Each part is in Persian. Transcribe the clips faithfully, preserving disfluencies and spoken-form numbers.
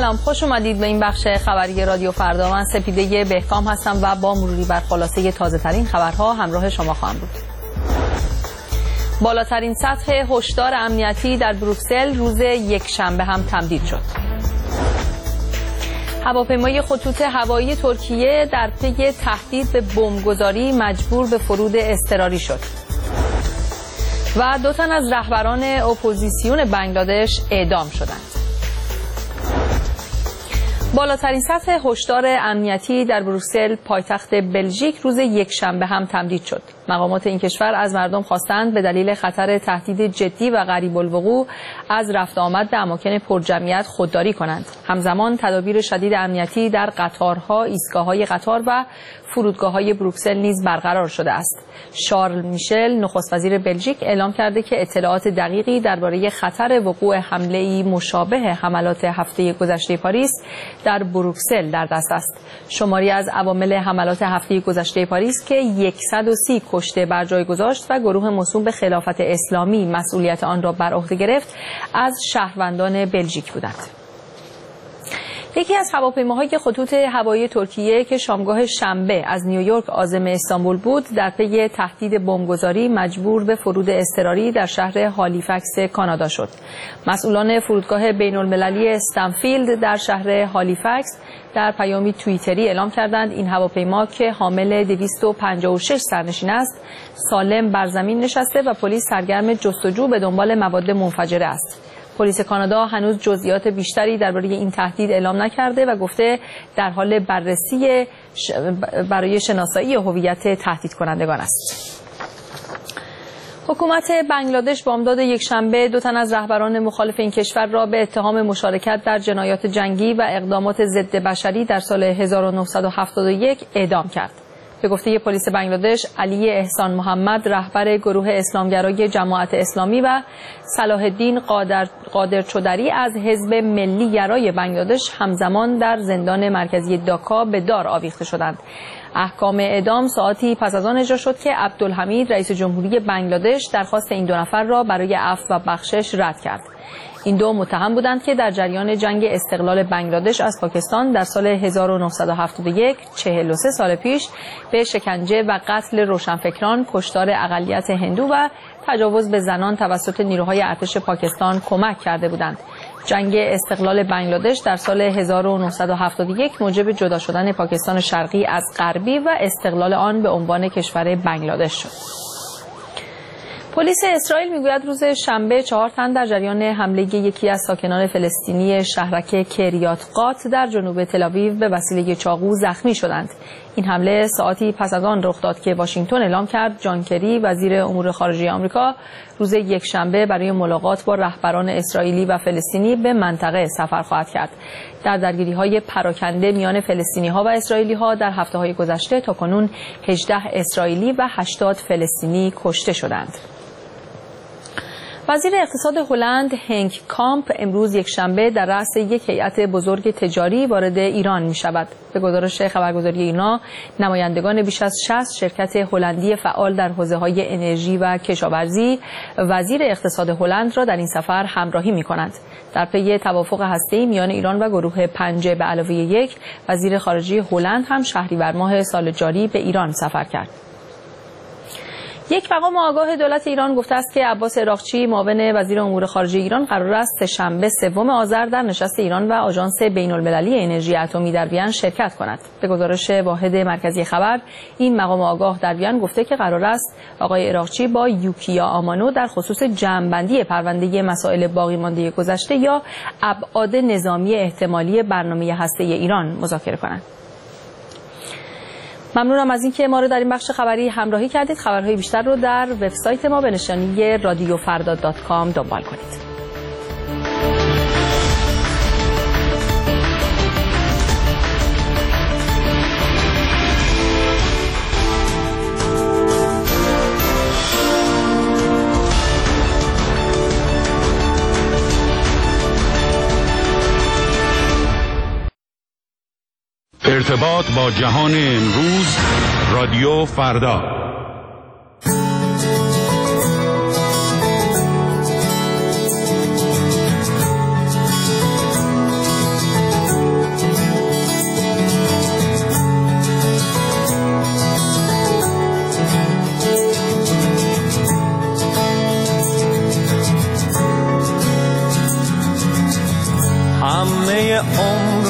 سلام، خوش اومدید به این بخش خبری رادیو فردا. من سپیده بهکام هستم و با مروری بر خلاصه تازه ترین خبرها همراه شما خواهم بود. بالاترین سطح هشدار امنیتی در بروکسل روز یکشنبه هم تمدید شد. هواپیمای خطوط هوایی ترکیه در پی تهدید به بمبگذاری مجبور به فرود اضطراری شد. و دو تن از رهبران اپوزیسیون بنگلادش اعدام شدند. بالاترین سطح هشدار امنیتی در بروکسل پایتخت بلژیک روز یکشنبه هم تمدید شد. مقامات این کشور از مردم خواستند به دلیل خطر تهدید جدی و قریب الوقوع از رفت آمد به اماکن پرجمعیت خودداری کنند. همزمان تدابیر شدید امنیتی در قطارها، ایستگاه‌های قطار و فرودگاه‌های بروکسل نیز برقرار شده است. شارل میشل نخست وزیر بلژیک اعلام کرده که اطلاعات دقیقی درباره خطر وقوع حمله‌ای مشابه حملات هفته گذشته پاریس در بروکسل در دست است. شماری از عوامل حملات هفته گذشته پاریس که صد و سی کشته بر جای گذاشت و گروه موسوم به خلافت اسلامی مسئولیت آن را بر عهده گرفت، از شهروندان بلژیک بودند. یکی از هواپیماهای خطوط هوایی ترکیه که شامگاه شنبه از نیویورک عازم استانبول بود، در پی تهدید بمبگذاری مجبور به فرود اضطراری در شهر هالیفکس کانادا شد. مسئولان فرودگاه بین‌المللی استنفیلد در شهر هالیفکس در پیامی توییتری اعلام کردند این هواپیما که حامل دویست و پنجاه و شش سرنشین است، سالم بر زمین نشسته و پلیس سرگرم جستجو به دنبال مواد منفجره است. پلیس کانادا هنوز جزئیات بیشتری درباره این تهدید اعلام نکرده و گفته در حال بررسی برای شناسایی هویت تهدید کنندگان است. حکومت بنگلادش بامداد یکشنبه دو تن از رهبران مخالف این کشور را به اتهام مشارکت در جنایات جنگی و اقدامات ضد بشری در سال هزار و نهصد و هفتاد و یک اعدام کرد. به گفته پلیس بنگلادش، علی احسان محمد رهبر گروه اسلامگرای جماعت اسلامی و صلاح الدین قادر قادرچودری از حزب ملی گرای بنگلادش همزمان در زندان مرکزی داکا به دار آویخته شدند. احکام اعدام ساعتی پس از آن اجرا شد که عبدالحمید رئیس جمهوری بنگلادش درخواست این دو نفر را برای عفو و بخشش رد کرد. این دو متهم بودند که در جریان جنگ استقلال بنگلادش از پاکستان در سال هزار و نهصد و هفتاد و یک، چهل و سه سال پیش، به شکنجه و قتل روشنفکران، کشتار اقلیت هندو و تجاوز به زنان توسط نیروهای ارتش پاکستان کمک کرده بودند. جنگ استقلال بنگلادش در سال هزار و نهصد و هفتاد و یک موجب جدا شدن پاکستان شرقی از غربی و استقلال آن به عنوان کشور بنگلادش شد. پلیس اسرائیل میگوید روز شنبه چهار تن در جریان حمله یکی از ساکنان فلسطینی شهرک کریات قات در جنوب تل‌آویو به وسیله چاقو زخمی شدند. این حمله ساعتی پس از آن رخ داد که واشنگتن اعلام کرد جان کری وزیر امور خارجه آمریکا روز یکشنبه برای ملاقات با رهبران اسرائیلی و فلسطینی به منطقه سفر خواهد کرد. در درگیری‌های پراکنده میان فلسطینی‌ها و اسرائیلی‌ها در هفته‌های گذشته تاکنون هجده اسرائیلی و هشتاد فلسطینی کشته شدند. وزیر اقتصاد هلند هنک کامپ امروز یکشنبه در رأس یک هیئت بزرگ تجاری وارد ایران می شود. به گزارش خبرگزاری اینا، نمایندگان بیش از شصت شرکت هلندی فعال در حوزه‌های انرژی و کشاورزی وزیر اقتصاد هلند را در این سفر همراهی می کنند. در پی توافق هسته‌ای میان ایران و گروه پنج به علاوه یک، وزیر خارجه هلند هم شهریور ماه سال جاری به ایران سفر کرد. یک مقام آگاه دولت ایران گفته است که عباس عراقچی معاون وزیر امور خارجه ایران قرار است شنبه سوم آذر در نشست ایران و آژانس بین‌المللی انرژی اتمی در وین شرکت کند. به گزارش واحد مرکزی خبر، این مقام آگاه در وین گفته که قرار است آقای عراقچی با یوکیا آمانو در خصوص جمع‌بندی پرونده مسائل باقی مانده گذشته یا ابعاد نظامی احتمالی برنامه هسته‌ای ایران مذاکره کنند. ممنونم از اینکه ما رو در این بخش خبری همراهی کردید. خبرهای بیشتر رو در وبسایت ما به نشانی رادیو فردا دات کام دنبال کنید. ارتباط با جهان امروز، رادیو فردا.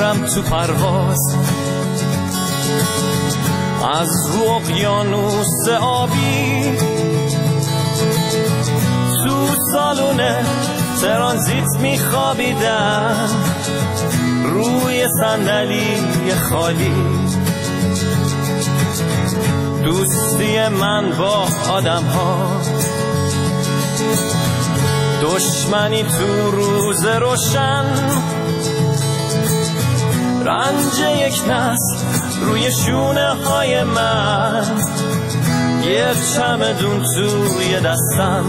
میرم تو پرواز از رو اقیانوس آبی، تو سالون ترانزیت میخوابیدم روی صندلی خالی. دوستی من با آدم ها، دشمنی تو روز روشن، رنج یک نسل روی شونه های من، یک چمدون توی دستم.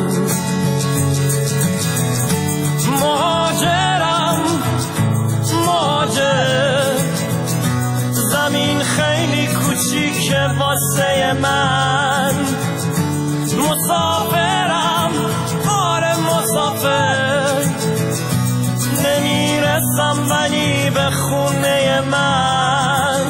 مهاجرم مهاجر، زمین خیلی کوچیکه واسه من. مسافرم آره مسافر، نمیرسم ولی به خونه من.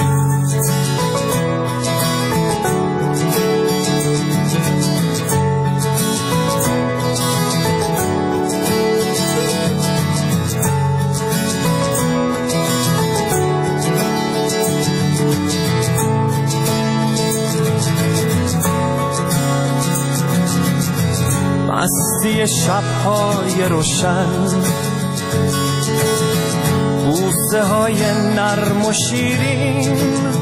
مستی شب‌های روشن، بوسه های نرم و شیرین،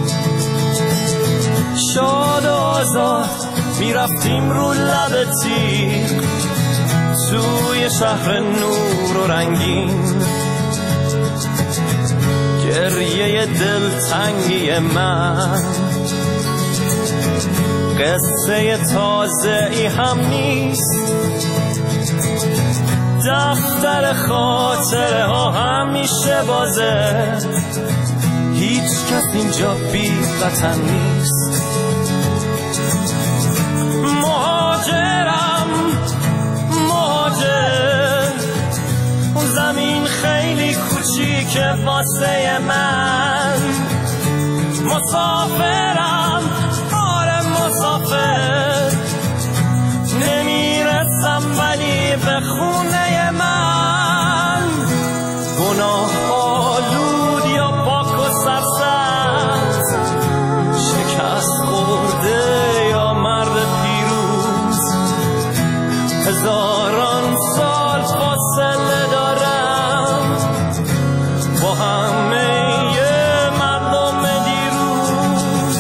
شاد و آزاد میرفتیم رو لب تیغ توی شهر نور و رنگین. گریه دلتنگی من قصه تازه ای هم نیست، دفتر خاطره ها همیشه بازه، هیچ کس اینجا بی وطن نیست. مهاجرم مهاجر، زمین خیلی کوچیکه واسه من. مسافرم آره مسافر، نمیرسم ولی به خونه من. گناه آلود یا پاک و سرسبز، شکست خورده یا مرد پیروز، هزاران سال فاصله دارم با همه مردم دیروز.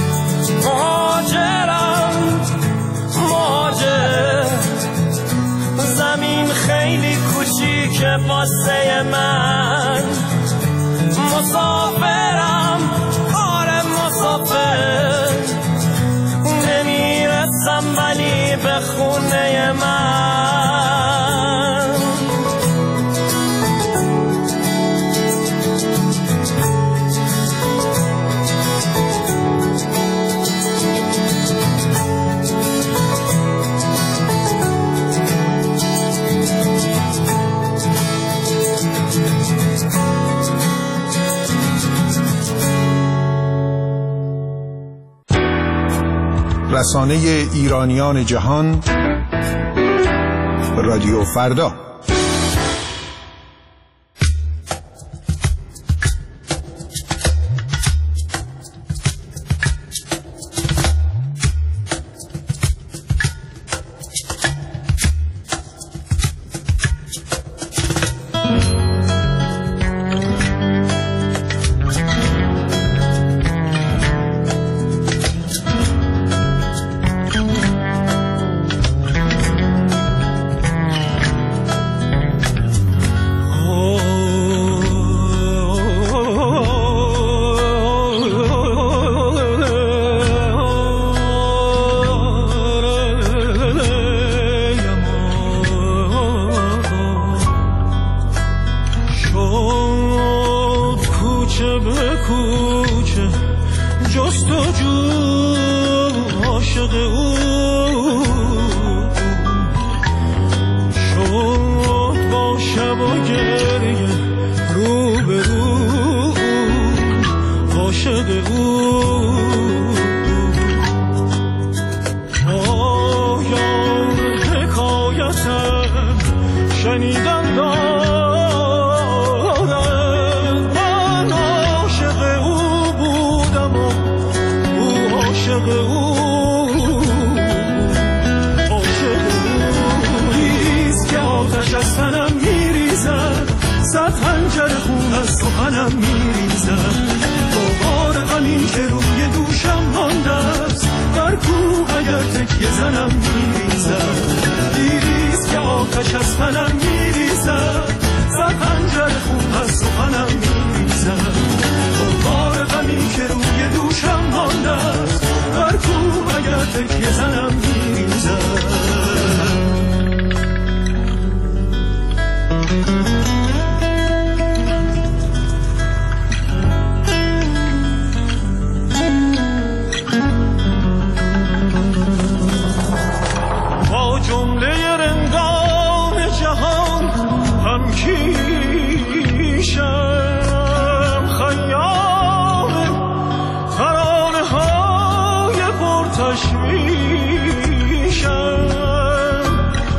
مهاجرم مهاجر، زمین خیلی کوچیکه واسه من. مسافرم آره مسافر، نمیرسم ولی به خونه من. رسانه ایرانیان جهان، رادیو فردا. شنیدن دارد من زنم میریزد، دیریست که آتش از تنم میریزد، زد خنجر خون از سخنم میریزد، بار غمی که روی دوشم مانده است، در کوه اگر تکیه زنم میریزد. با جمله رندان جهان هم کیشم، خیام ترانه های پرتشویشم،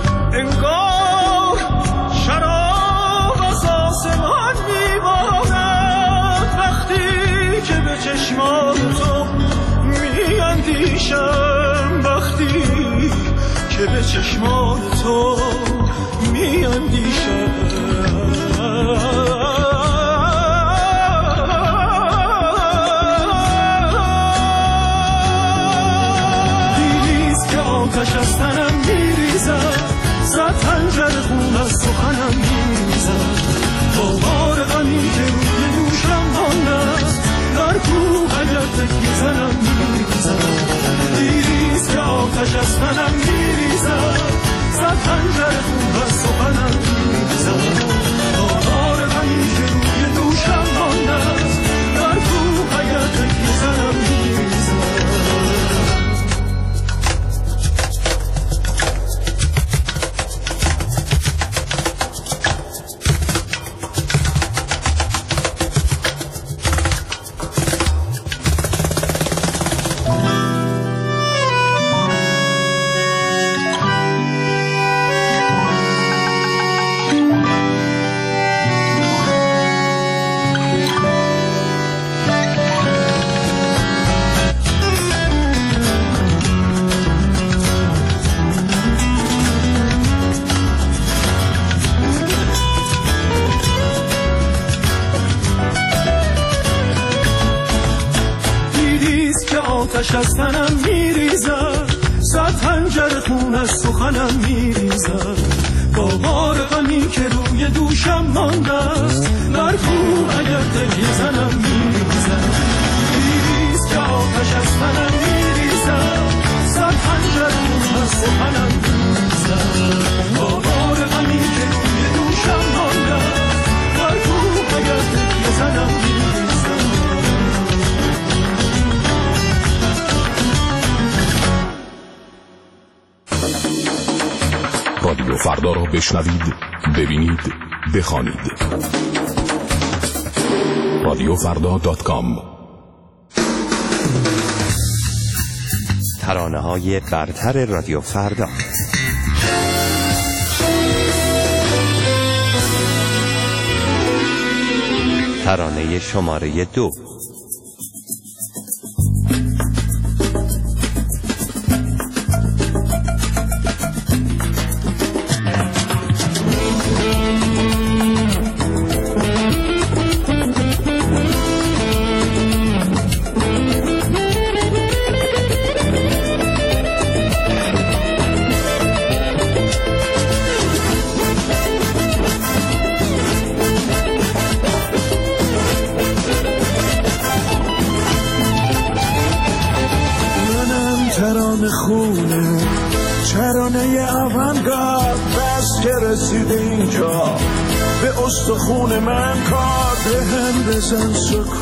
انگار شراب از آسمان میبارد، وقتی که به چشمان تو میاندیشم، وقتی که به چشمان تو میاندیشم. دیریست که آتش از تنم میریزد، زد خنجر خون از سخنم میریزد، با بار غمی که روی دوشم مانده است، در کوه اگر تکیه زنم میریزد، دیریست که آتش از تنم میریزد، زد خنجر خون از سخنم میریزد، با بار غمی که روی دوشم مانده است، در کوه اگر تکیه زنم میریزد. آتش از تنم میریزد، صد خنجر خون از سخنم میریزد، با بار غمی که روی دوشم مانده است، در کوه اگر تکیه زنم میریزد، دیریست که آتش از تنم میریزد، صد خنجر خون از سخنم میریزد، با بار غمی که روی دوشم مانده است، در کوه اگر تکیه زنم میریزد. رادیو فردا را بشنوید، ببینید، بخوانید. رادیو فردا دات کام. ترانه های برتر رادیو فردا. ترانه شماره دو. خونه چرانه اونگارد، بس که رسید اینجا به استخون من، کار به هم بزن سکون.